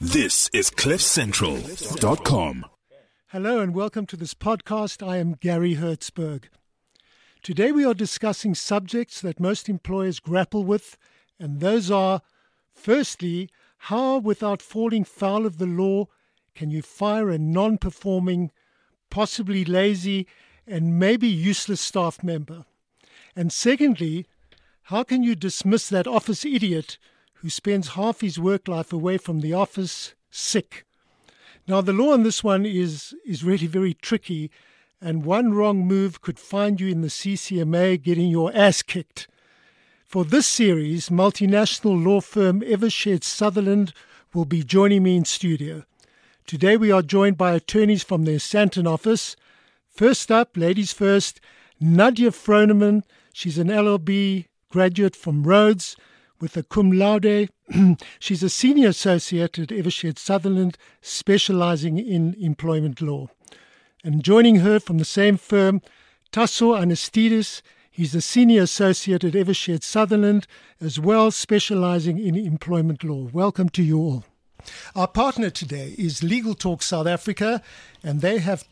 This is CliffCentral.com. Hello and welcome to this podcast. I am Gary Hertzberg. Today we are discussing subjects that most employers grapple with, and those are, firstly, how without falling foul of the law can you fire a non-performing, possibly lazy, and maybe useless staff member? And secondly, how can you dismiss that office idiot who spends half his work life away from the office sick? Now, the law on this one is really very tricky, and one wrong move could find you in the CCMA getting your ass kicked. For this series, multinational law firm Evershed Sutherland will be joining me in studio. Today we are joined by attorneys from their Sandton office. First up, ladies first, Nadia Froneman. She's an LLB graduate from Rhodes with a cum laude. She's a senior associate at Evershed Sutherland, specializing in employment law. And joining her from the same firm, Tasso Anastidis. He's a senior associate at Evershed Sutherland, as well specializing in employment law. Welcome to you all. Our partner today is Legal Talk South Africa, and they have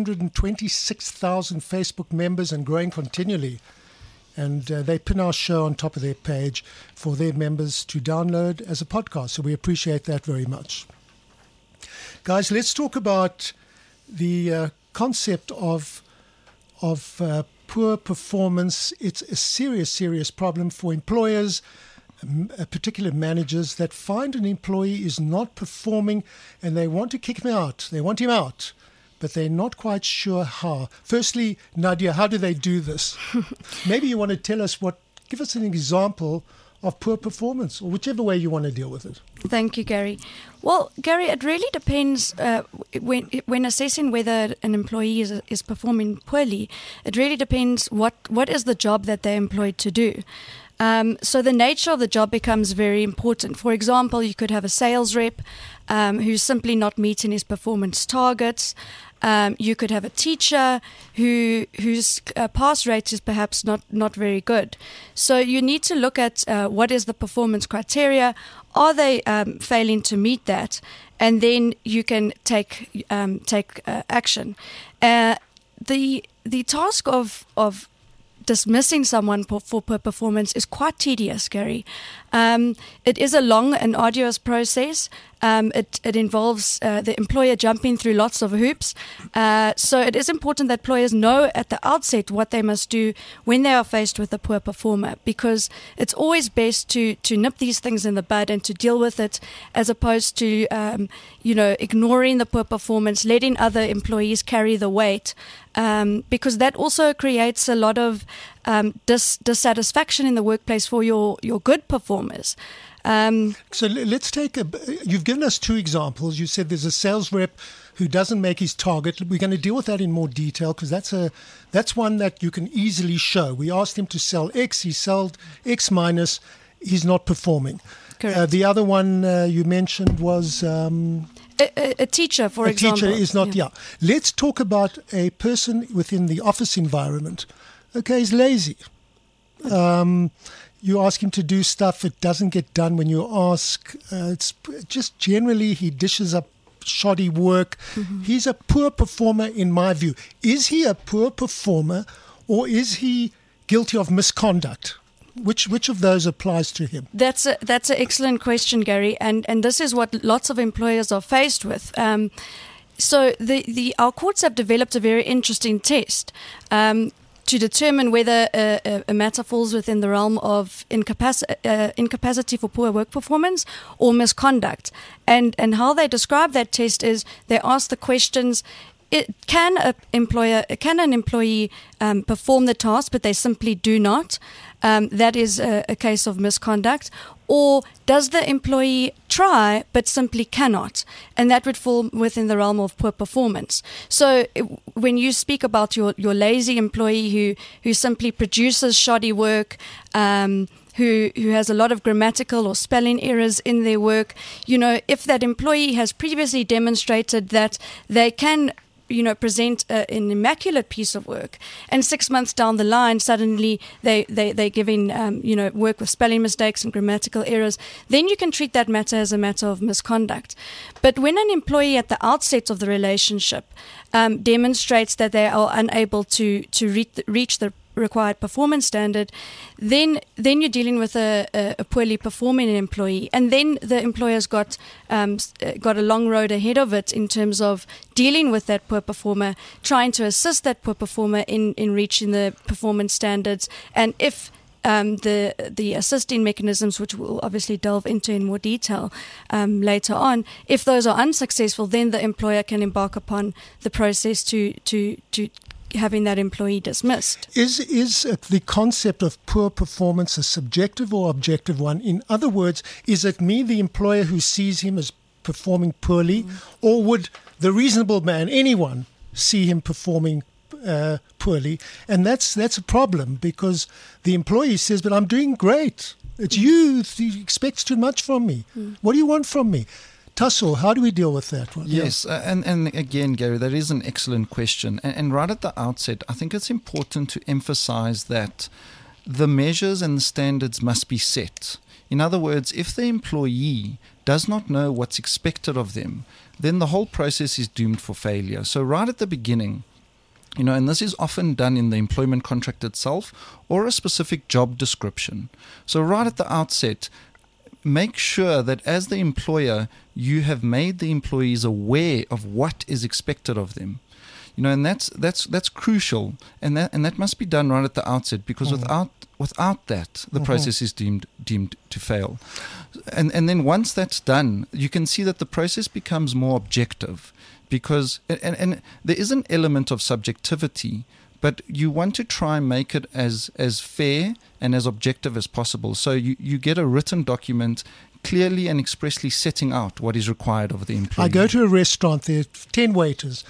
226,000 Facebook members and growing continually. And they pin our show on top of their page for their members to download as a podcast. So we appreciate that very much. Guys, let's talk about the concept of poor performance. It's a serious problem for employers, particular managers that find an employee is not performing and they want to kick him out. They want him out, but they're not quite sure how. Firstly, Nadia, how do they do this? Maybe you want to tell us give us an example of poor performance, or whichever way you want to deal with it. Thank you, Gary. Well, Gary, it really depends when assessing whether an employee is performing poorly. It really depends what is the job that they're employed to do. So the nature of the job becomes very important. For example, you could have a sales rep who's simply not meeting his performance targets. You could have a teacher whose pass rate is perhaps not very good. So you need to look at what is the performance criteria. Are they failing to meet that? And then you can take action. The task of dismissing someone for poor performance is quite tedious, Gary. It is a long and arduous process. It involves the employer jumping through lots of hoops. So it is important that employers know at the outset what they must do when they are faced with a poor performer, because it's always best to nip these things in the bud and to deal with it, as opposed to ignoring the poor performance, letting other employees carry the weight, because that also creates a lot of dissatisfaction in the workplace for your good performers. So let's take you've given us two examples. You said there's a sales rep who doesn't make his target. We're going to deal with that in more detail, because that's one that you can easily show. We asked him to sell X, he sold X minus, he's not performing. Correct. The other one you mentioned was a teacher, for example. A teacher is not, yeah. Let's talk about a person within the office environment. Okay, he's lazy. You ask him to do stuff, it doesn't get done when you ask. It's just generally he dishes up shoddy work. Mm-hmm. He's a poor performer in my view. Is he a poor performer, or is he guilty of misconduct? Which of those applies to him? That's an excellent question, Gary, and this is what lots of employers are faced with. So our courts have developed a very interesting test to determine whether a matter falls within the realm of incapacity for poor work performance or misconduct. And how they describe that test is they ask the questions: can an employee perform the task but they simply do not? That is a case of misconduct. Or does the employee try but simply cannot? And that would fall within the realm of poor performance. So when you speak about your lazy employee who simply produces shoddy work, who has a lot of grammatical or spelling errors in their work, if that employee has previously demonstrated that they can present an immaculate piece of work, and 6 months down the line, suddenly they're giving work with spelling mistakes and grammatical errors, then you can treat that matter as a matter of misconduct. But when an employee at the outset of the relationship demonstrates that they are unable to reach the required performance standard, then you're dealing with a poorly performing employee, and then the employer's got a long road ahead of it in terms of dealing with that poor performer, trying to assist that poor performer in reaching the performance standards, and if the assisting mechanisms, which we'll obviously delve into in more detail later on, if those are unsuccessful, then the employer can embark upon the process to having that employee dismissed. Is the concept of poor performance a subjective or objective one? In other words, is it me, the employer, who sees him as performing poorly, or would the reasonable man, anyone, see him performing poorly? And that's a problem, because the employee says, but I'm doing great. It's you who expects too much from me. What do you want from me? Tasso, how do we deal with that one? Yes, and again, Gary, that is an excellent question. And right at the outset, I think it's important to emphasize that the measures and the standards must be set. In other words, if the employee does not know what's expected of them, then the whole process is doomed for failure. So right at the beginning, and this is often done in the employment contract itself or a specific job description. So right at the outset, make sure that as the employer, you have made the employees aware of what is expected of them. And that's crucial, and that must be done right at the outset, because without that, the process is deemed to fail. And then once that's done, you can see that the process becomes more objective, because and there is an element of subjectivity, but you want to try and make it as fair and as objective as possible. So you get a written document clearly and expressly setting out what is required of the employee. I go to a restaurant, there are 10 waiters.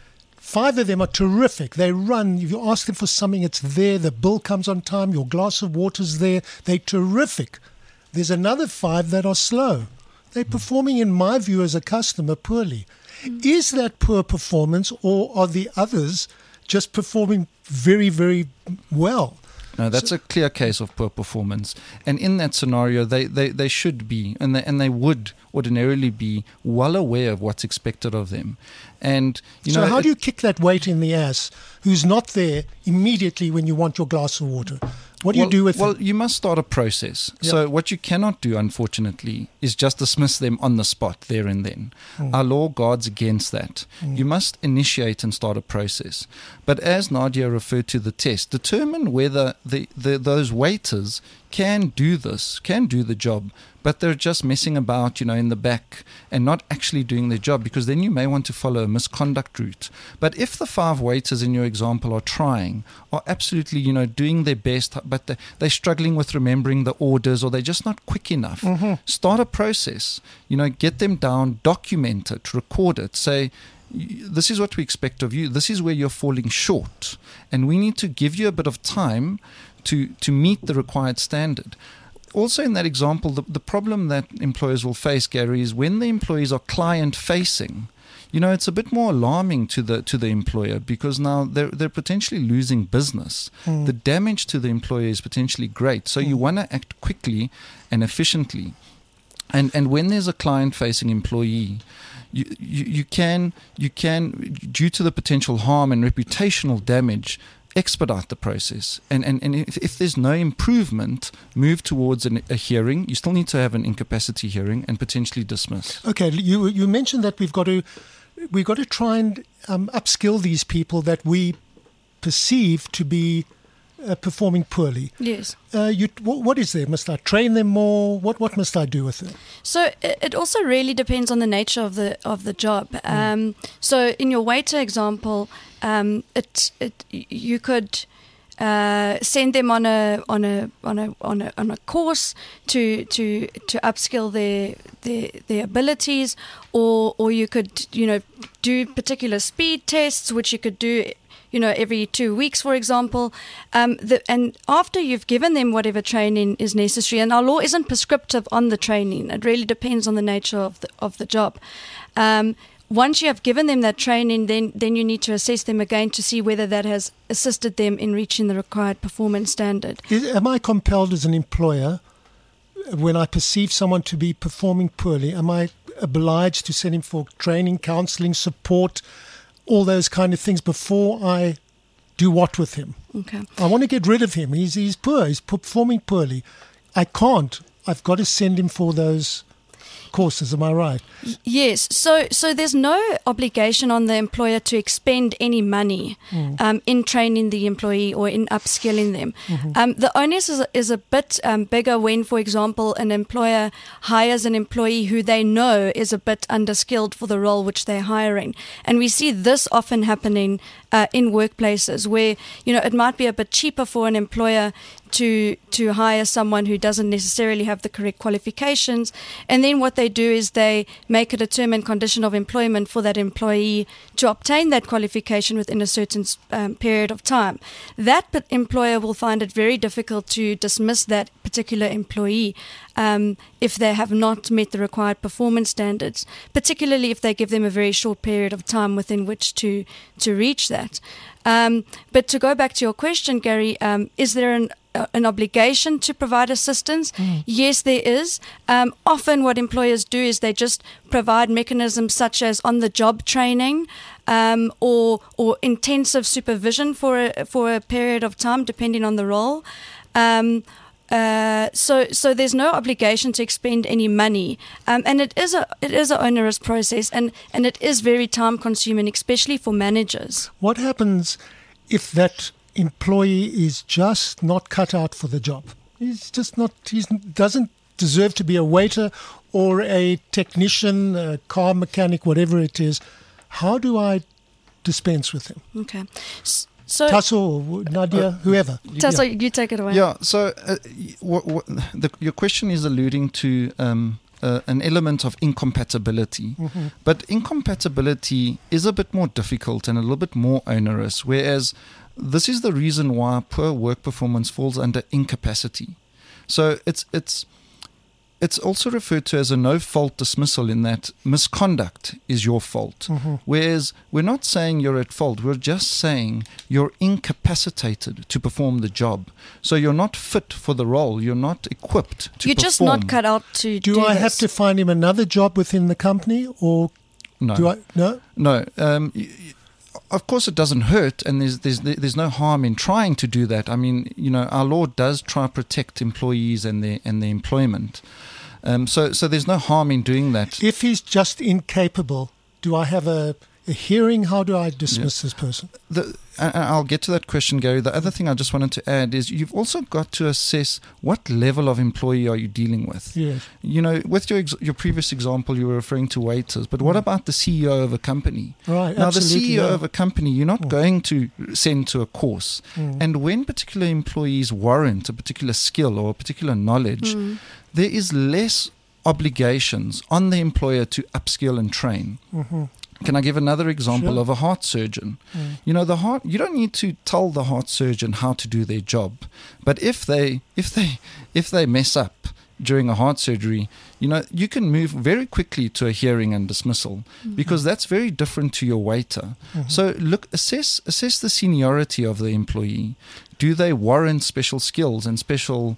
5 of them are terrific. They run. If you ask them for something, it's there. The bill comes on time. Your glass of water's there. They're terrific. There's another 5 that are slow. They're performing, in my view, as a customer, poorly. Is that poor performance, or are the others just performing very, very well? No, that's a clear case of poor performance. And in that scenario, they should be, and they would ordinarily be well aware of what's expected of them. And so how do you kick that waiter in the ass who's not there immediately when you want your glass of water? What do you do with Well, it? you must start a process. Yep. So what you cannot do, unfortunately, is just dismiss them on the spot there and then. Our law guards against that. You must initiate and start a process. But as Nadia referred to the test, determine whether those waiters can do the job, but they're just messing about, in the back and not actually doing their job, because then you may want to follow a misconduct route. But if the 5 waiters in your example are absolutely, doing their best, but they're struggling with remembering the orders, or they're just not quick enough, start a process, get them down, document it, record it, say, this is what we expect of you, this is where you're falling short, and we need to give you a bit of time to meet the required standard. Also in that example, the problem that employers will face, Gary, is when the employees are client-facing, it's a bit more alarming to the employer, because now they're potentially losing business. The damage to the employer is potentially great. So you want to act quickly and efficiently. And when there's a client-facing employee, you can, due to the potential harm and reputational damage, expedite the process, and if there's no improvement, move towards a hearing. You still need to have an incapacity hearing and potentially dismiss. Okay, you mentioned that we've got to try and upskill these people that we perceive to be performing poorly. Yes. What is there? Must I train them more? What must I do with them? So it also really depends on the nature of the job. So in your waiter example, you could send them on a course to upskill their abilities, or you could do particular speed tests, which you could do every 2 weeks, for example. And after you've given them whatever training is necessary, and our law isn't prescriptive on the training, it really depends on the nature of the job. once you have given them that training, then you need to assess them again to see whether that has assisted them in reaching the required performance standard. Am I compelled as an employer, when I perceive someone to be performing poorly, am I obliged to send him for training, counseling, support, all those kind of things before I do what with him? Okay. I want to get rid of him. He's poor. He's performing poorly. I can't. I've got to send him for those courses. Am I right? Yes. So there's no obligation on the employer to expend any money in training the employee or in upskilling them. The onus is a bit bigger when, for example, an employer hires an employee who they know is a bit underskilled for the role which they're hiring. And we see this often happening in workplaces where, it might be a bit cheaper for an employer to hire someone who doesn't necessarily have the correct qualifications, and then what they do is they make a determined condition of employment for that employee to obtain that qualification within a certain period of time. That employer will find it very difficult to dismiss that particular employee if they have not met the required performance standards, particularly if they give them a very short period of time within which to reach that. But to go back to your question, Gary, is there an obligation to provide assistance? Yes, there is. Often what employers do is they just provide mechanisms such as on-the-job training or intensive supervision for a period of time, depending on the role. So there's no obligation to expend any money, and it is an onerous process, and it is very time consuming, especially for managers. What happens if that employee is just not cut out for the job? He doesn't deserve to be a waiter or a technician, a car mechanic, whatever it is. How do I dispense with him? Okay. So, Tasso, Nadia, whoever. Tasso, you take it away. Yeah, so your question is alluding to an element of incompatibility. But incompatibility is a bit more difficult and a little bit more onerous, whereas this is the reason why poor work performance falls under incapacity. So it's also referred to as a no-fault dismissal, in that misconduct is your fault. Whereas we're not saying you're at fault, we're just saying you're incapacitated to perform the job. So you're not fit for the role, you're not equipped to perform. You're just not cut out to do I this. have to find him another job within the company, or No. do I? No? No. Of course, it doesn't hurt, and there's no harm in trying to do that. I mean, our law does try to protect employees and their employment. So there's no harm in doing that. If he's just incapable, do I have a hearing? How do I dismiss this person? I'll get to that question, Gary. The other thing I just wanted to add is you've also got to assess what level of employee are you dealing with. Yes. With your previous example, you were referring to waiters, but what about the CEO of a company? Right. Now, absolutely, the CEO of a company, you're not going to send to a course. And when particular employees warrant a particular skill or a particular knowledge, there is less obligations on the employer to upskill and train. Can I give another example of a heart surgeon? You don't need to tell the heart surgeon how to do their job, but if they mess up during a heart surgery, you can move very quickly to a hearing and dismissal, because that's very different to your waiter. So assess the seniority of the employee. Do they warrant special skills and special,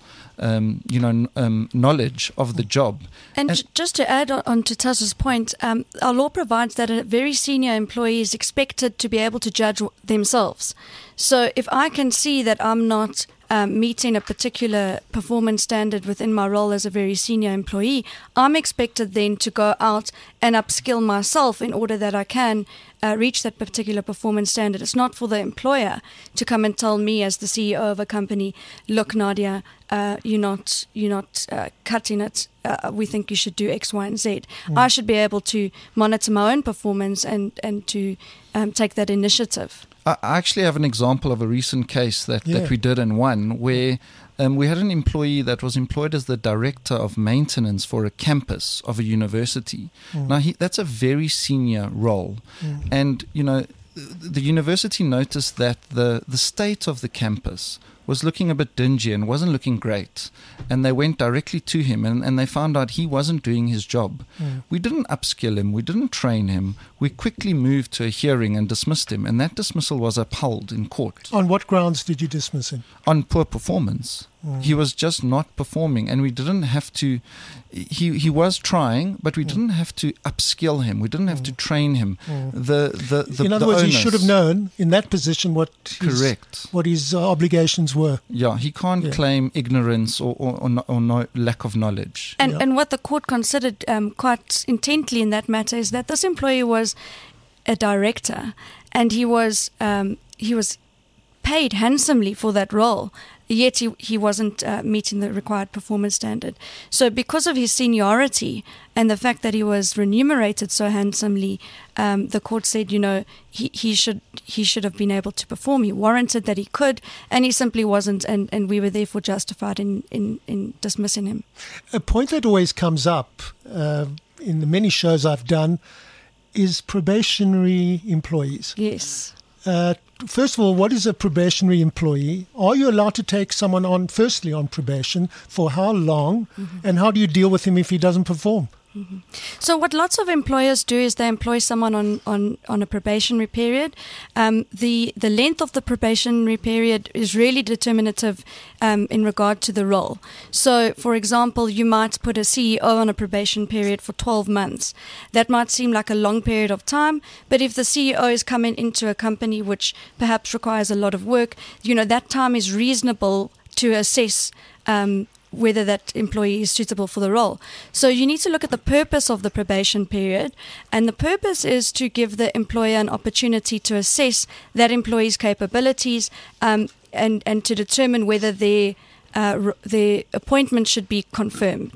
knowledge of the job? And just to add on to Tasso's point, our law provides that a very senior employee is expected to be able to judge themselves. So if I can see that I'm not meeting a particular performance standard within my role as a very senior employee, I'm expected then to go out and upskill myself in order that I can reach that particular performance standard. It's not for the employer to come and tell me as the CEO of a company, look, Nadia, you're not cutting it. We think you should do X, Y, and Z. I should be able to monitor my own performance and to take that initiative. I actually have an example of a recent case that we did and won, where we had an employee that was employed as the director of maintenance for a campus of a university. Now, that's a very senior role. And, the university noticed that the state of the campus was looking a bit dingy and wasn't looking great. And they went directly to him and they found out he wasn't doing his job. We didn't upskill him. We didn't train him. We quickly moved to a hearing and dismissed him. And that dismissal was upheld in court. On what grounds did you dismiss him? On poor performance. He was just not performing, and we didn't have to. He was trying, but we didn't have to upskill him. We didn't have to train him. In other words, he should have known in that position what his obligations were. Yeah, he can't claim ignorance or no lack of knowledge. And what the court considered quite intently in that matter is that this employee was a director, and he was paid handsomely for that role. Yet he wasn't meeting the required performance standard. So because of his seniority and the fact that he was remunerated so handsomely, the court said, he should have been able to perform. He warranted that he could, and he simply wasn't, and we were therefore justified in dismissing him. A point that always comes up in the many shows I've done is probationary employees. Yes. First of all, what is a probationary employee? Are you allowed to take someone on, firstly, on probation? For how long? And how do you deal with him if he doesn't perform? So what lots of employers do is they employ someone on a probationary period. The length of the probationary period is really determinative in regard to the role. So, for example, you might put a CEO on a probation period for 12 months. That might seem like a long period of time, but if the CEO is coming into a company which perhaps requires a lot of work, that time is reasonable to assess whether that employee is suitable for the role. So you need to look at the purpose of the probation period, and the purpose is to give the employer an opportunity to assess that employee's capabilities and to determine whether their appointment should be confirmed.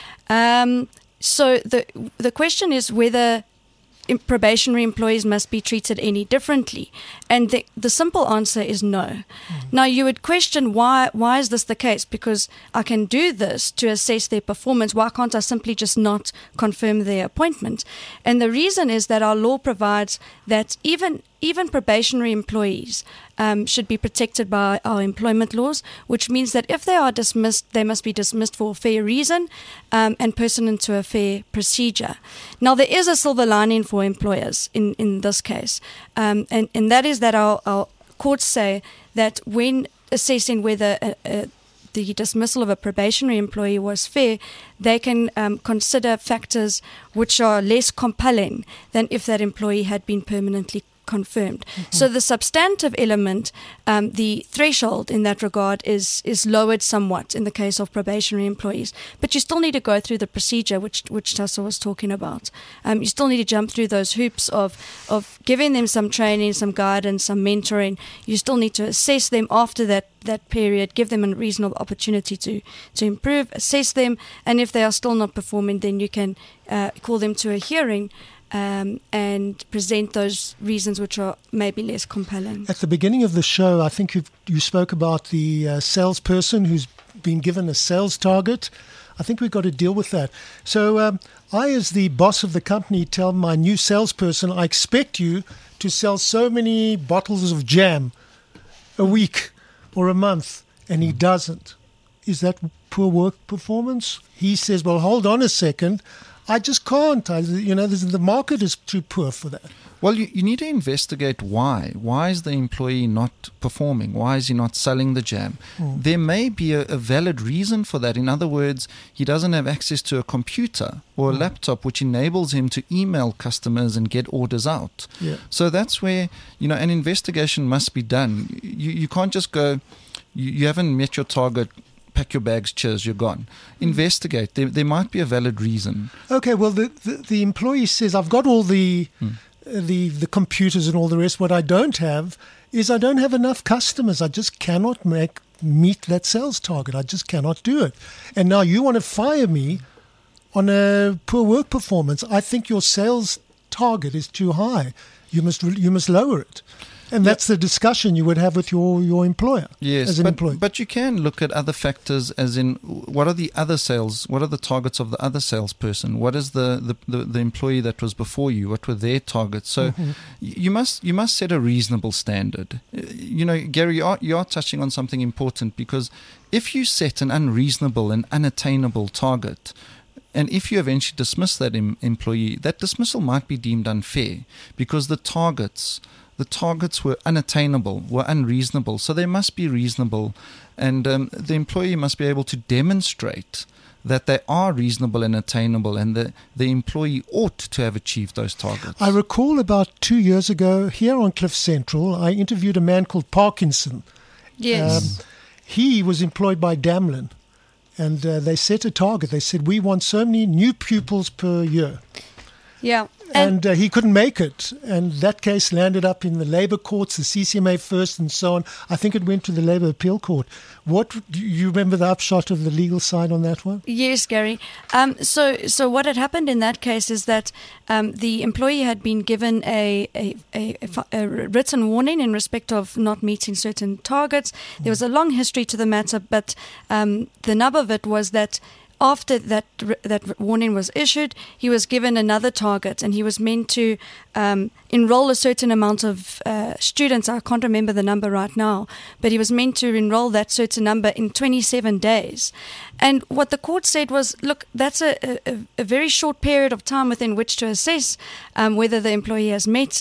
So the question is whether probationary employees must be treated any differently, and the simple answer is no. Now you would question why is this the case? Because I can do this to assess their performance. Why can't I simply just not confirm their appointment? And the reason is that our law provides that even probationary employees should be protected by our employment laws, which means that if they are dismissed, they must be dismissed for a fair reason and pursuant to a fair procedure. Now, there is a silver lining for employers in this case, and that is that our courts say that when assessing whether the dismissal of a probationary employee was fair, they can consider factors which are less compelling than if that employee had been permanently confirmed. So the substantive element, the threshold in that regard is lowered somewhat in the case of probationary employees, but you still need to go through the procedure which Tassa was talking about. You still need to jump through those hoops of giving them some training, some guidance, some mentoring. You still need to assess them after that period, give them a reasonable opportunity to improve, assess them, and if they are still not performing, then you can call them to a hearing and present those reasons which are maybe less compelling. At the beginning of the show, I think you spoke about the salesperson who's been given a sales target. I think we've got to deal with that. So I, as the boss of the company, tell my new salesperson, I expect you to sell so many bottles of jam a week or a month, and he doesn't. Is that poor work performance? He says, well, hold on a second. I just can't. The market is too poor for that. Well, you need to investigate why. Why is the employee not performing? Why is he not selling the jam? There may be a valid reason for that. In other words, he doesn't have access to a computer or a laptop which enables him to email customers and get orders out. Yeah. So that's where, an investigation must be done. You can't just go, you haven't met your target, pack your bags, cheers, you're gone. Investigate. There might be a valid reason. Okay, well, the employee says, I've got all the computers and all the rest. What I don't have is I don't have enough customers. I just cannot meet that sales target. I just cannot do it. And now you want to fire me on a poor work performance. I think your sales target is too high. You must lower it. And that's the discussion you would have with your employer. Yes, as an employee. But you can look at other factors, as in what are the other sales, what are the targets of the other salesperson, what is the employee that was before you, what were their targets. So you must set a reasonable standard. Gary, you are touching on something important, because if you set an unreasonable and unattainable target, and if you eventually dismiss that employee, that dismissal might be deemed unfair, because the targets were unattainable, were unreasonable. So they must be reasonable, and the employee must be able to demonstrate that they are reasonable and attainable, and the employee ought to have achieved those targets. I recall about 2 years ago here on Cliff Central, I interviewed a man called Parkinson. Yes. He was employed by Damlin, and they set a target. They said, we want so many new pupils per year. Yeah. And he couldn't make it. And that case landed up in the labor courts, the CCMA first and so on. I think it went to the labor appeal court. Do you remember the upshot of the legal side on that one? Yes, Gary. So what had happened in that case is that the employee had been given a written warning in respect of not meeting certain targets. There was a long history to the matter, but the nub of it was that after that warning was issued, he was given another target, and he was meant to enroll a certain amount of students. I can't remember the number right now, but he was meant to enroll that certain number in 27 days. And what the court said was, look, that's a very short period of time within which to assess whether the employee has met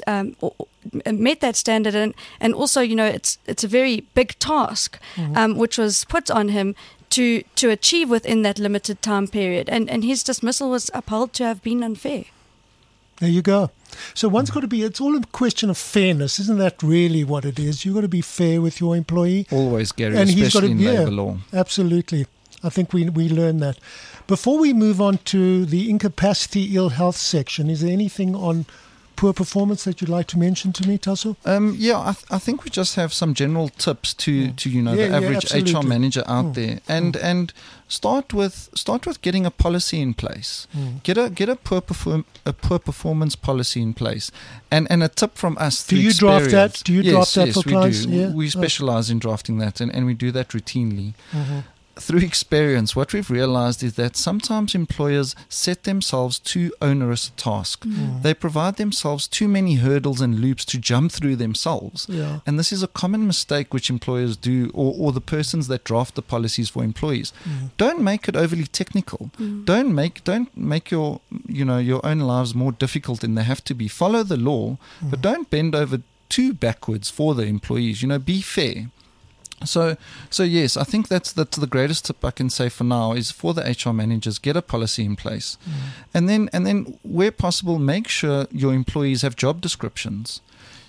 that standard, and also, it's a very big task which was put on him to achieve within that limited time period. And his dismissal was upheld to have been unfair. There you go. So it's all a question of fairness. Isn't that really what it is? You've got to be fair with your employee. Always, Gary, and especially in labour law. Absolutely. I think we learn that. Before we move on to the incapacity ill health section, is there anything on poor performance that you'd like to mention to me, Tasso? I think we just have some general tips to the average HR manager out there, and start with getting a policy in place. Get a poor performance policy in place, and a tip from us. Do you draft that? Do you draft that for clients? We do. We specialize in drafting that, and we do that routinely. Through experience, what we've realized is that sometimes employers set themselves too onerous a task. They provide themselves too many hurdles and loops to jump through themselves. Yeah. And this is a common mistake which employers do, or the persons that draft the policies for employees. Don't make it overly technical. Don't make your own lives more difficult than they have to be. Follow the law, but don't bend over too backwards for the employees. Be fair. So yes, I think that's the greatest tip I can say for now is for the HR managers, get a policy in place, and then where possible, make sure your employees have job descriptions.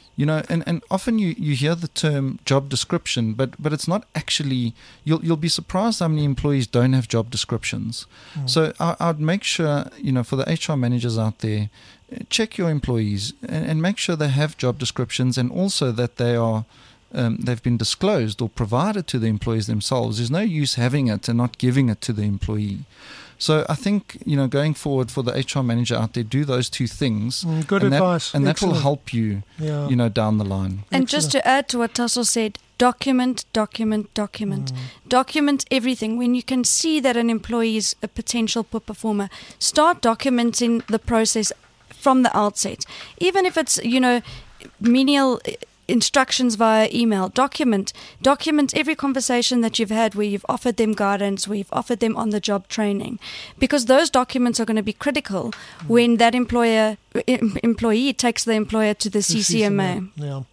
And often you hear the term job description, but it's not actually. You'll be surprised how many employees don't have job descriptions. So I'd make sure for the HR managers out there, check your employees and make sure they have job descriptions, and also that they are. They've been disclosed or provided to the employees themselves. There's no use having it and not giving it to the employee. So I think, going forward for the HR manager out there, do those two things. Good advice. And that will help you, down the line. And just to add to what Tasso said, document. Document everything. When you can see that an employee is a potential poor performer, start documenting the process from the outset. Even if it's, menial instructions via email, document every conversation that you've had where you've offered them guidance, where you've offered them on-the-job training, because those documents are going to be critical when that employee takes the employer to the CCMA.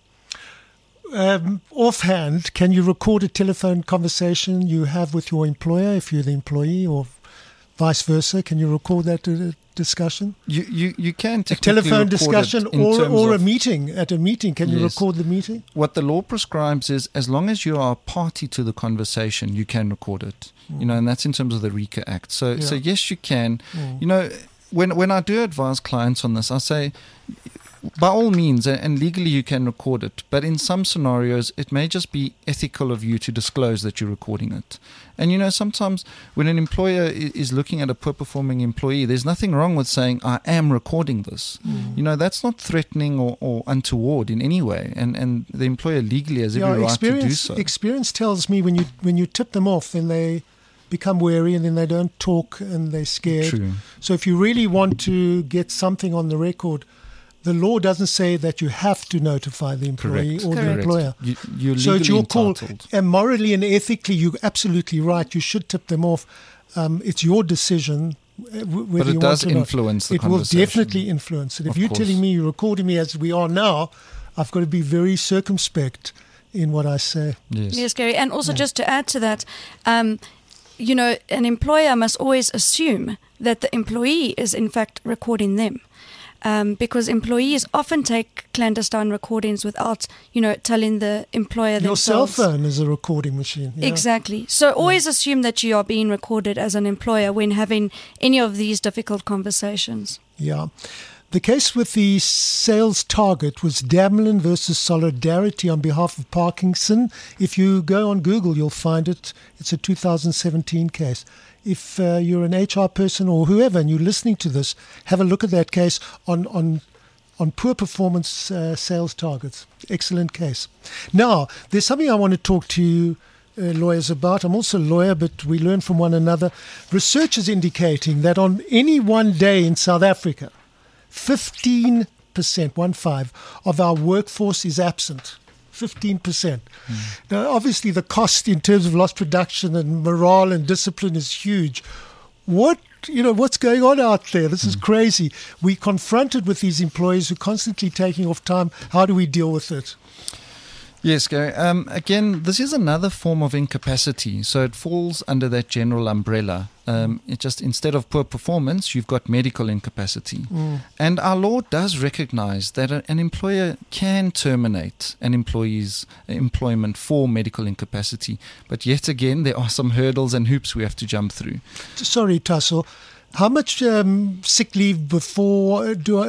Yeah. Offhand, can you record a telephone conversation you have with your employer if you're the employee, or vice versa? Can you record that discussion? You can a telephone discussion or a meeting. At a meeting, can you record the meeting? What the law prescribes is, as long as you are a party to the conversation, you can record it. And that's in terms of the RICA Act. So yes, you can. When I do advise clients on this, I say, by all means, and legally you can record it, but in some scenarios it may just be ethical of you to disclose that you're recording it. And sometimes when an employer is looking at a poor performing employee, there's nothing wrong with saying, I am recording this. That's not threatening or untoward in any way, and the employer legally has every right to do so. Experience tells me when you tip them off, then they become wary and then they don't talk and they're scared. True. So if you really want to get something on the record, the law doesn't say that you have to notify the employee or the employer. You're so it's your call. entitled. And morally and ethically, you're absolutely right. You should tip them off. It's your decision whether But it you does want to influence the It will conversation. definitely influence it. If Of you're course. telling me you're recording me as we are now, I've got to be very circumspect in what I say. Yes, Gary. And also just to add to that, an employer must always assume that the employee is in fact recording them. Because employees often take clandestine recordings without, telling the employer Your cell themselves. phone is a recording machine. Yeah. Exactly. So always assume that you are being recorded as an employer when having any of these difficult conversations. Yeah. The case with the sales target was Damlin versus Solidarity on behalf of Parkinson. If you go on Google, you'll find it. It's a 2017 case. If you're an HR person or whoever and you're listening to this, have a look at that case on poor performance sales targets. Excellent case. Now, there's something I want to talk to you lawyers about. I'm also a lawyer, but we learn from one another. Research is indicating that on any one day in South Africa, 15%, 1/5, of our workforce is absent. 15%. Now, obviously, the cost in terms of lost production and morale and discipline is huge. What's going on out there? This is crazy. We're confronted with these employees who are constantly taking off time. How do we deal with it? Yes, Gary. Again, this is another form of incapacity, so it falls under that general umbrella. It just, instead of poor performance, you've got medical incapacity. And our law does recognize that an employer can terminate an employee's employment for medical incapacity. But yet again, there are some hurdles and hoops we have to jump through. Sorry, Tasso. How much sick leave do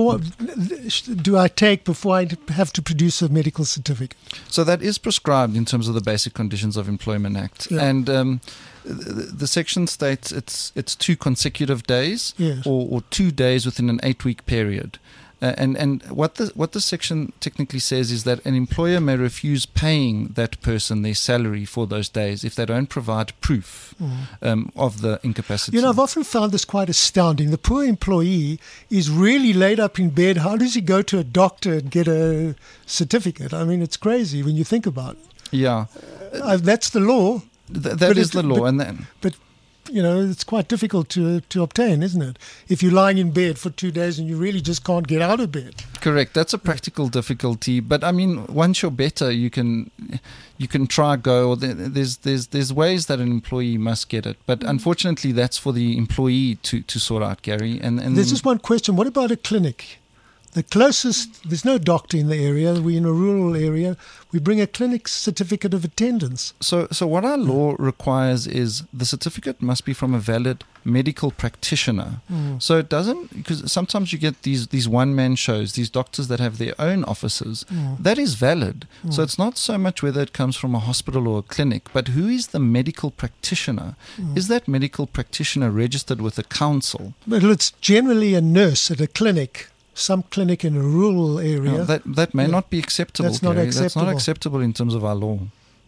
I take before I have to produce a medical certificate? So that is prescribed in terms of the Basic Conditions of Employment Act. Yeah. And the section states it's 2 consecutive days, Yes. or 2 days within an 8-week period. And what the section technically says is that an employer may refuse paying that person their salary for those days if they don't provide proof of the incapacity. I've often found this quite astounding. The poor employee is really laid up in bed. How does he go to a doctor and get a certificate? I mean, it's crazy when you think about it. Yeah. That's the law. That is the law. But it's quite difficult to obtain, isn't it? If you're lying in bed for 2 days and you really just can't get out of bed. Correct. That's a practical difficulty. But I mean, once you're better, you can try go. Or there's ways that an employee must get it. But unfortunately, that's for the employee to sort out, Gary. And there's just one question. What about a clinic? The closest, there's no doctor in the area. We're in a rural area. We bring a clinic certificate of attendance. So what our law requires is the certificate must be from a valid medical practitioner. So it doesn't, because sometimes you get these one-man shows, these doctors that have their own offices. That is valid. So it's not so much whether it comes from a hospital or a clinic, but who is the medical practitioner? Is that medical practitioner registered with a council? But it's generally a nurse at a clinic. Some clinic in a rural area. No, that may not be acceptable. That's not Gary. acceptable. That's not acceptable in terms of our law.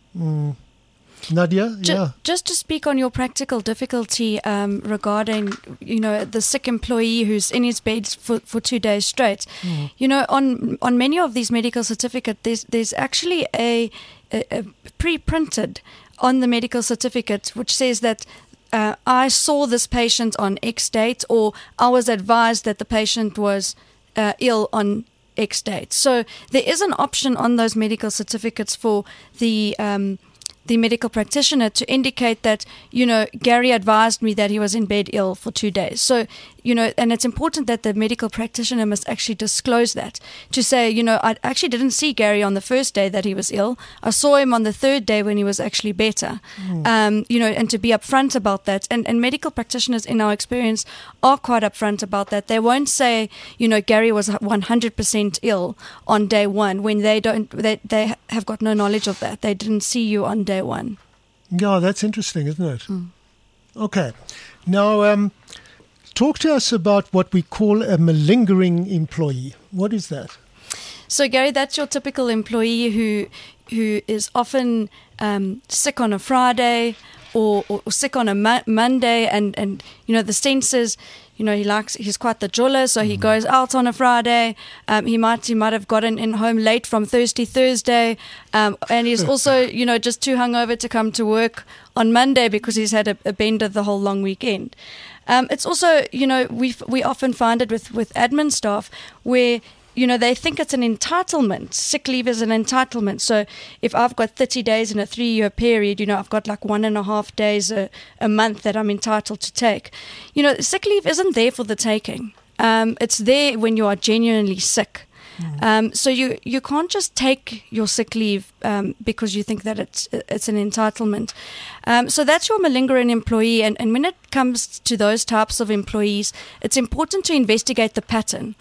Nadia, yeah. Just to speak on your practical difficulty regarding, the sick employee who's in his bed for 2 days straight. On many of these medical certificates, there's actually a pre-printed on the medical certificate which says that I saw this patient on X date, or I was advised that the patient was ill on X date. So there is an option on those medical certificates for the medical practitioner to indicate that, Gary advised me that he was in bed ill for 2 days. So and it's important that the medical practitioner must actually disclose that, to say, I actually didn't see Gary on the first day that he was ill. I saw him on the third day when he was actually better. And to be upfront about that. And medical practitioners, in our experience, are quite upfront about that. They won't say, Gary was 100% ill on day one when they have got no knowledge of that. They didn't see you on day one. Yeah, that's interesting, isn't it? Okay. Now, talk to us about what we call a malingering employee. What is that? So, Gary, that's your typical employee who is often sick on a Friday or sick on a Monday, and the sense is, he's quite the joller, so he goes out on a Friday. He might have gotten in home late from Thursday, and he's also just too hungover to come to work on Monday because he's had a bender the whole long weekend. It's also, we often find it with admin staff where they think it's an entitlement. Sick leave is an entitlement. So if I've got 30 days in a 3-year period, I've got like 1.5 days a month that I'm entitled to take. Sick leave isn't there for the taking. It's there when you are genuinely sick. So you can't just take your sick leave because you think that it's an entitlement. So that's your malingering employee. And when it comes to those types of employees, it's important to investigate the pattern.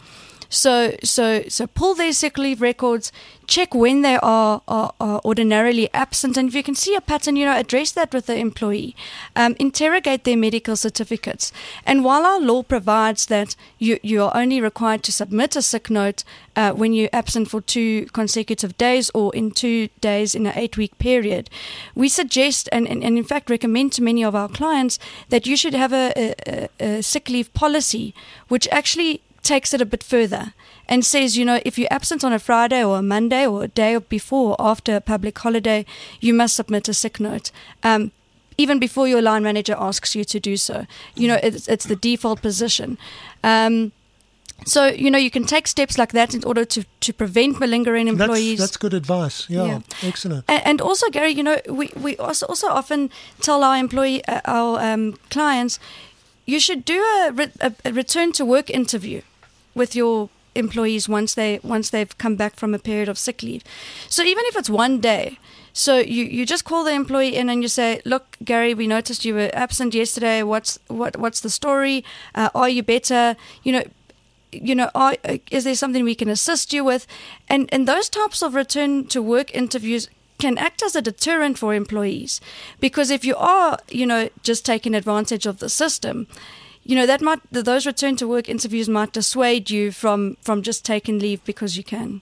So pull their sick leave records, check when they are ordinarily absent, and if you can see a pattern, address that with the employee. Interrogate their medical certificates. And while our law provides that you are only required to submit a sick note when you're absent for 2 consecutive days or in 2 days in an 8-week period, we suggest and in fact recommend to many of our clients that you should have a sick leave policy, which actually takes it a bit further and says, if you're absent on a Friday or a Monday or a day before or after a public holiday, you must submit a sick note. Even before your line manager asks you to do so. It's the default position. So, you can take steps like that in order to prevent malingering employees. That's good advice. Yeah. Excellent. And also, Gary, we also often tell our clients, you should do a return to work interview with your employees once they've come back from a period of sick leave. So even if it's 1 day, so you just call the employee in and you say, look, Gary, we noticed you were absent yesterday. What's the story? Are you better? Is there something we can assist you with? And those types of return to work interviews can act as a deterrent for employees, because if you are, just taking advantage of the system, those return to work interviews might dissuade you from just taking leave because you can.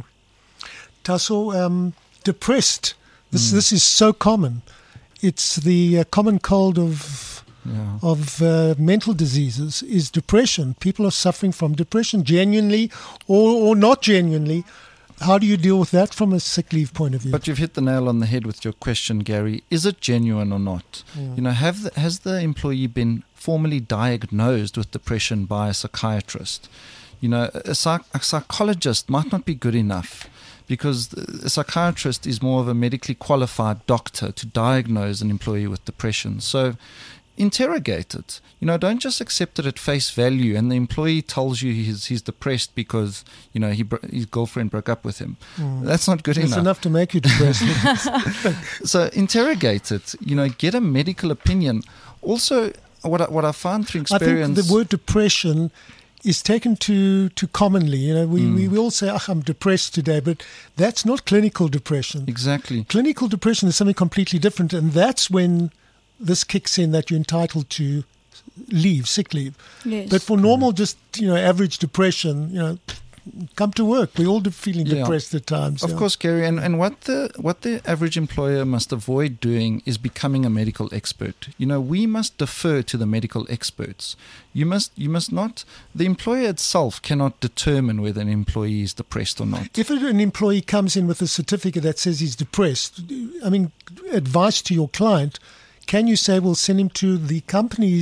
Tasso, depressed. This is so common. It's the common cold of mental diseases is depression. People are suffering from depression, genuinely or not genuinely. How do you deal with that from a sick leave point of view? But you've hit the nail on the head with your question, Gary. Is it genuine or not? Has the employee been formally diagnosed with depression by a psychiatrist? A psychologist might not be good enough, because a psychiatrist is more of a medically qualified doctor to diagnose an employee with depression. So interrogate it. Don't just accept it at face value and the employee tells you he's depressed because, his girlfriend broke up with him. That's not good enough. It's enough to make you depressed. So interrogate it. Get a medical opinion. Also, what I found through experience... I think the word depression is taken too commonly. We all say, I'm depressed today, but that's not clinical depression. Exactly. Clinical depression is something completely different, and that's when this kicks in, that you're entitled to sick leave. Yes. But for normal, just average depression, come to work. We're all feeling depressed at times. Of course, Gary. And what the average employer must avoid doing is becoming a medical expert. We must defer to the medical experts. You must not. The employer itself cannot determine whether an employee is depressed or not. If an employee comes in with a certificate that says he's depressed, advice to your client. Can you say, we'll send him to the company's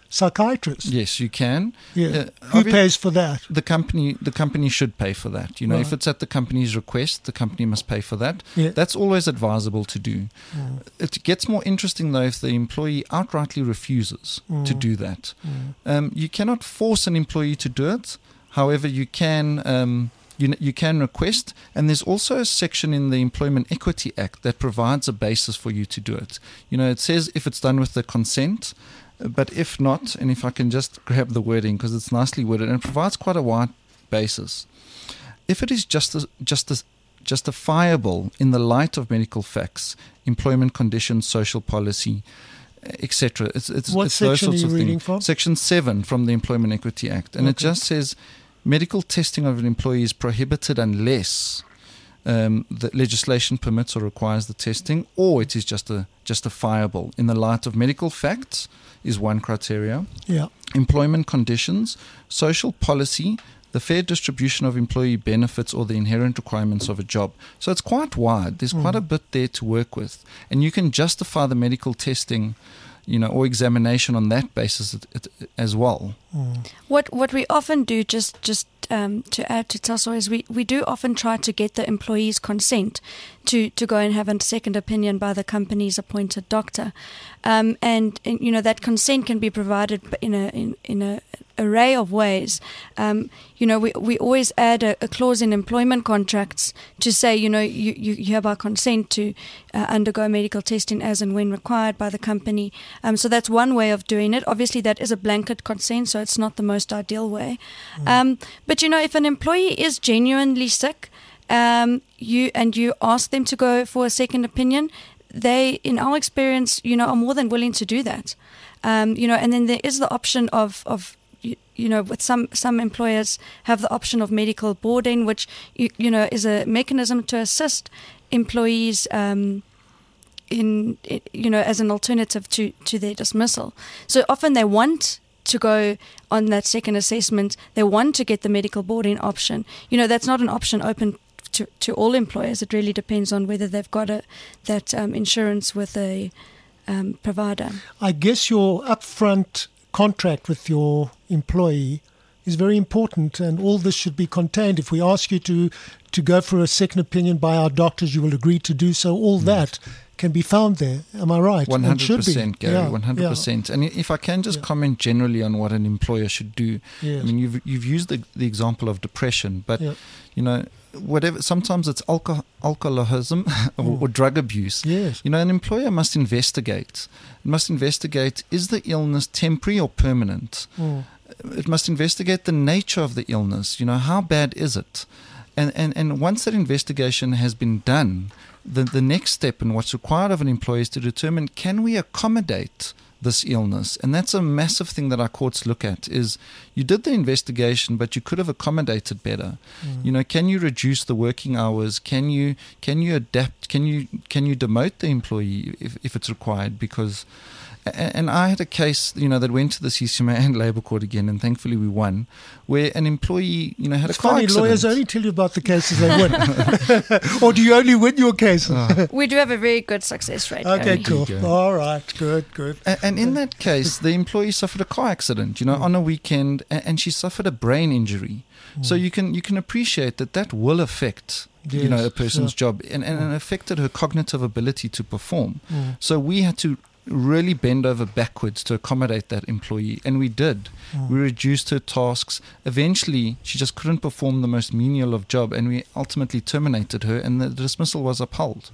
psychiatrist. Yes, you can. Yeah. Who pays for that? The company should pay for that. You know, if it's at the company's request, the company must pay for that. Yeah. That's always advisable to do. It gets more interesting though if the employee outrightly refuses to do that. You cannot force an employee to do it. However, you can. You can request, and there's also a section in the Employment Equity Act that provides a basis for you to do it. You know, it says if it's done with the consent, but if not, and if I can just grab the wording because it's nicely worded and it provides quite a wide basis. If it is justifiable in the light of medical facts, employment conditions, social policy, etc. It's what it's section those sorts are you of reading things. from? Section 7 from the Employment Equity Act, and it just says medical testing of an employee is prohibited unless the legislation permits or requires the testing, or it is justifiable in the light of medical facts is one criteria. Yeah. Employment conditions, social policy, the fair distribution of employee benefits, or the inherent requirements of a job. So it's quite wide. There's quite a bit there to work with, and you can justify the medical testing, you know, or examination on that basis as well. What we often do, just to add to Tasso, is we do often try to get the employee's consent to go and have a second opinion by the company's appointed doctor, and you know that consent can be provided in a array of ways. You know, we always add a clause in employment contracts to say, you know, you hereby consent to undergo medical testing as and when required by the company. So that's one way of doing it. Obviously, that is a blanket consent, so it's not the most ideal way. But you know, if an employee is genuinely sick, you ask them to go for a second opinion, they, in our experience, you know, are more than willing to do that. You know, and then there is the option of you know, with some employers have the option of medical boarding, which you know is a mechanism to assist employees in you know, as an alternative to their dismissal. So often they want to go on that second assessment. They want to get the medical boarding option. You know, that's not an option open to all employers. It really depends on whether they've got that insurance with a provider. I guess your upfront contract with your employee is very important, and all this should be contained. If we ask you to go for a second opinion by our doctors, you will agree to do so. All that can be found there. Am I right? 100%, Gary, 100%. And if I can just comment generally on what an employer should do. Yes. I mean, you've used the example of depression, but, you know, whatever, sometimes it's alcoholism or drug abuse. Yes. You know, an employer must investigate. It must investigate, is the illness temporary or permanent? It must investigate the nature of the illness. You know, how bad is it? And once that investigation has been done, the next step and what's required of an employer is to determine, can we accommodate this illness? And that's a massive thing that our courts look at, is you did the investigation, but you could have accommodated better. You know, can you reduce the working hours? Can you adapt? Can you demote the employee if it's required? Because and I had a case, you know, that went to the CCMA and Labour Court again, and thankfully we won, where an employee, you know, had a car accident. Lawyers only tell you about the cases they win. Or do you only win your cases? We do have a very good success rate. Okay, Gary. cool. All right, good. And in that case, the employee suffered a car accident, you know, on a weekend, and she suffered a brain injury. So you can appreciate that will affect, you know, a person's job, and affected her cognitive ability to perform. So we had to really bend over backwards to accommodate that employee, and we did. We reduced her tasks. Eventually she just couldn't perform the most menial of job, and we ultimately terminated her, and the dismissal was upheld.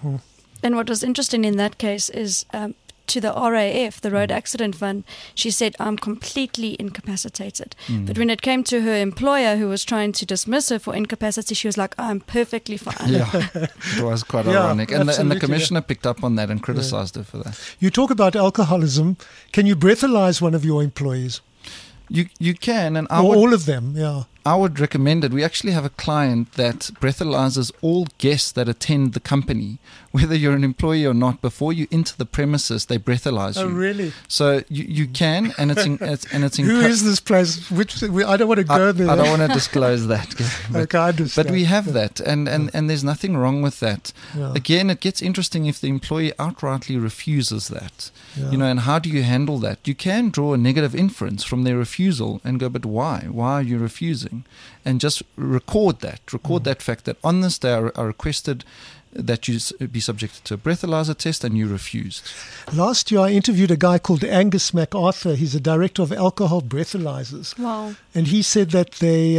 And what was interesting in that case is to the RAF, the Road Accident Fund, she said, I'm completely incapacitated. But when it came to her employer, who was trying to dismiss her for incapacity, she was like, I'm perfectly fine. Yeah, it was quite ironic. And the commissioner picked up on that and criticized her for that. You talk about alcoholism. Can you breathalyze one of your employees? You can, and all of them, I would recommend it. We actually have a client that breathalyzes all guests that attend the company, whether you're an employee or not. Before you enter the premises, they breathalyze you. Oh, really? So you can, and it's Who is this place? I don't want to go there. I don't want to disclose that. Okay, I understand. But we have that, and there's nothing wrong with that. Yeah. Again, it gets interesting if the employee outrightly refuses that. Yeah. You know, and how do you handle that? You can draw a negative inference from their refusal and go, but why? Why are you refusing? And just record that fact that on this day I requested that you be subjected to a breathalyzer test and you refused. Last year I interviewed a guy called Angus MacArthur. He's a director of alcohol breathalyzers. Wow. And he said that the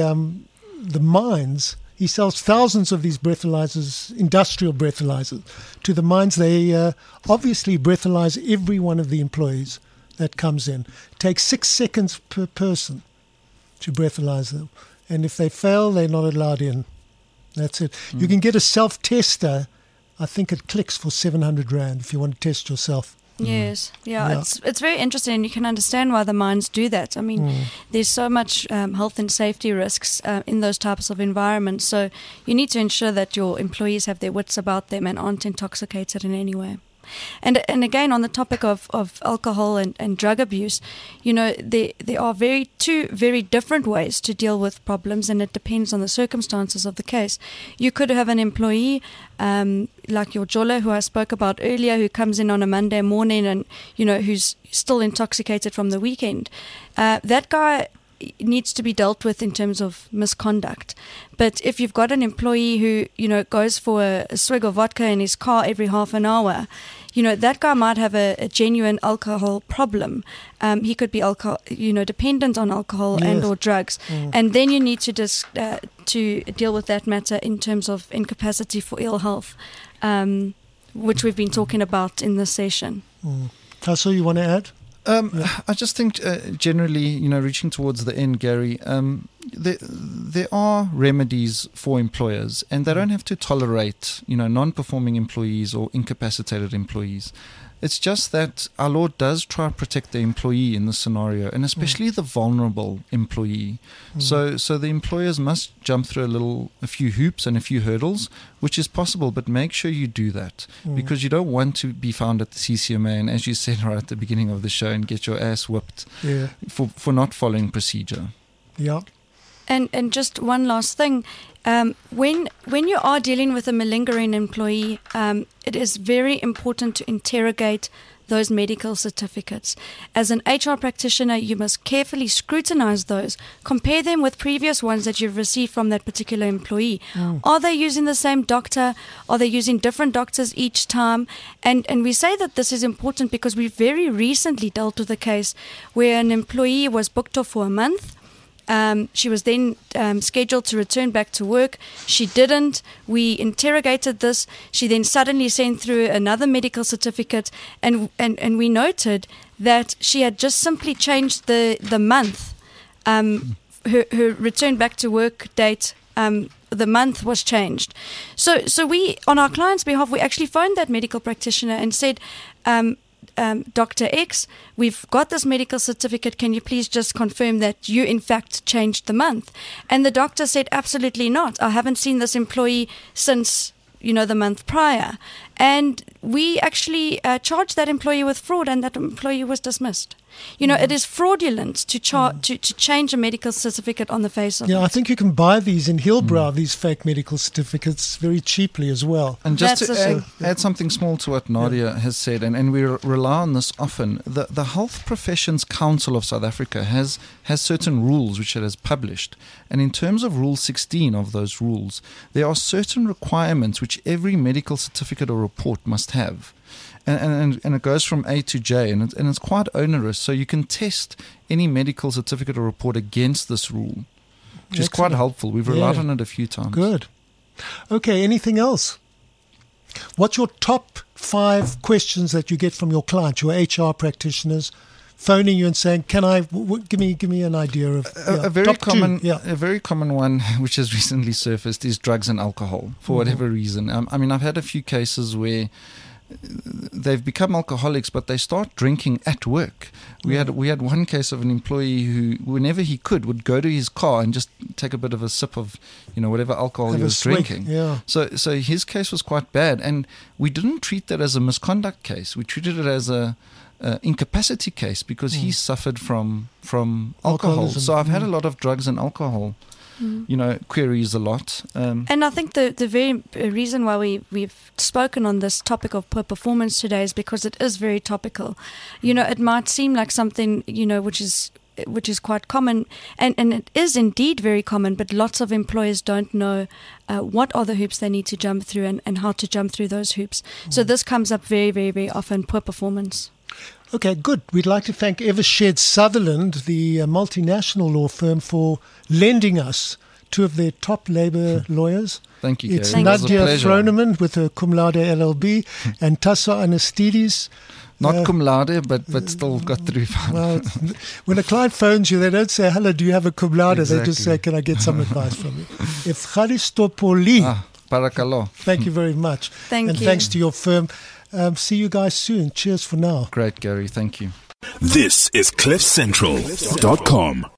mines, he sells thousands of these breathalyzers, industrial breathalyzers, to the mines. They obviously breathalyze every one of the employees that comes in. It takes 6 seconds per person to breathalyze them. And if they fail, they're not allowed in. That's it. You can get a self-tester, I think it clicks for 700 Rand if you want to test yourself. Yes, Yeah. It's very interesting, and you can understand why the mines do that. I mean, there's so much health and safety risks in those types of environments, so you need to ensure that your employees have their wits about them and aren't intoxicated in any way. And again, on the topic of alcohol and drug abuse, you know, there are two very different ways to deal with problems, and it depends on the circumstances of the case. You could have an employee like your Jola, who I spoke about earlier, who comes in on a Monday morning and, you know, who's still intoxicated from the weekend. That guy needs to be dealt with in terms of misconduct. But if you've got an employee who, you know, goes for a swig of vodka in his car every half an hour, you know, that guy might have a genuine alcohol problem. He could be dependent on alcohol and or drugs. And then you need to to deal with that matter in terms of incapacity for ill health, which we've been talking about in this session. Tasso, you want to add? I just think generally, you know, reaching towards the end, Gary, there are remedies for employers, and they don't have to tolerate, you know, non-performing employees or incapacitated employees. It's just that our law does try to protect the employee in this scenario, and especially the vulnerable employee. So the employers must jump through a few hoops and a few hurdles, which is possible, but make sure you do that, because you don't want to be found at the CCMA and, as you said right at the beginning of the show, and get your ass whipped for not following procedure. Yeah. And just one last thing, when you are dealing with a malingering employee, it is very important to interrogate those medical certificates. As an HR practitioner, you must carefully scrutinize those, compare them with previous ones that you've received from that particular employee. Are they using the same doctor? Are they using different doctors each time? And we say that this is important because we very recently dealt with a case where an employee was booked off for a month. She was then scheduled to return back to work. She didn't. We interrogated this. She then suddenly sent through another medical certificate, and we noted that she had just simply changed the month. Her return back to work date, the month was changed. So we, on our client's behalf, we actually phoned that medical practitioner and said, Dr. X, we've got this medical certificate. Can you please just confirm that you, in fact, changed the month? And the doctor said, absolutely not. I haven't seen this employee since, you know, the month prior. And we actually charged that employee with fraud, and that employee was dismissed. You know, it is fraudulent to change a medical certificate on the face of it. Yeah, I think you can buy these in Hillbrow, these fake medical certificates, very cheaply as well. And just to add something small to what Nadia has said, and we rely on this often, the Health Professions Council of South Africa has certain rules which it has published. And in terms of Rule 16 of those rules, there are certain requirements which every medical certificate or report must have. And it goes from A to J, and it's quite onerous. So you can test any medical certificate or report against this rule, which is quite helpful. We've relied on it a few times. Good. Okay, anything else? What's your top 5 questions that you get from your clients, your HR practitioners, phoning you and saying, "Can I give me an idea of a very common one, which has recently surfaced, is drugs and alcohol for whatever reason. I mean, I've had a few cases where they've become alcoholics, but they start drinking at work. We had one case of an employee who, whenever he could, would go to his car and just take a bit of a sip of, whatever alcohol he was drinking. Yeah. So his case was quite bad, and we didn't treat that as a misconduct case. We treated it as a incapacity case because he suffered from alcohol. Alcoholism. So I've had a lot of drugs and alcohol, queries a lot. And I think the very reason why we've spoken on this topic of poor performance today is because it is very topical. It might seem like something, which is quite common, and it is indeed very common, but lots of employers don't know what are the hoops they need to jump through and how to jump through those hoops. So this comes up very, very, very often, poor performance. Okay, good. We'd like to thank Evershed Sutherland, the multinational law firm, for lending us two of their top labor lawyers. Thank you, It's Gary. It was a Nadia pleasure. Froneman with her cum laude LLB and Tasso Anastides. Not cum laude, but still got through. Well, when a client phones you, they don't say, hello, do you have a cum laude? They just say, Exactly. can I get some advice from you? Efcharistopoli. Parakalo. Thank you very much. Thank and you. thanks to your firm. See you guys soon. Cheers for now. Great, Gary. Thank you. This is CliffCentral.com.